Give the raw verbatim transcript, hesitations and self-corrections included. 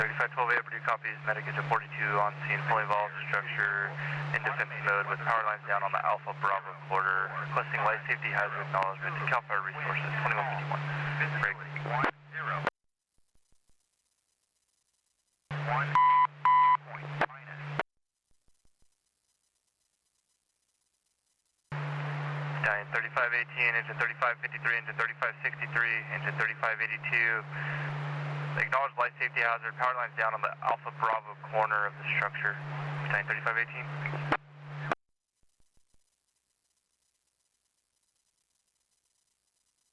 thirty-five twelve A, Purdue copies, medic engine forty-two on scene, fully involved, structure in defense mode with power lines down on the Alpha Bravo quarter, requesting life safety hazard acknowledgement to CAL FIRE resources, twenty-one fifty-one. Break. one zero. one point minus. Stallion thirty-five eighteen, engine thirty-five fifty-three, engine thirty-five sixty-three, engine thirty-five eighty-two. Acknowledge life safety hazard, power lines down on the Alpha Bravo corner of the structure. Stallion thirty-five eighteen.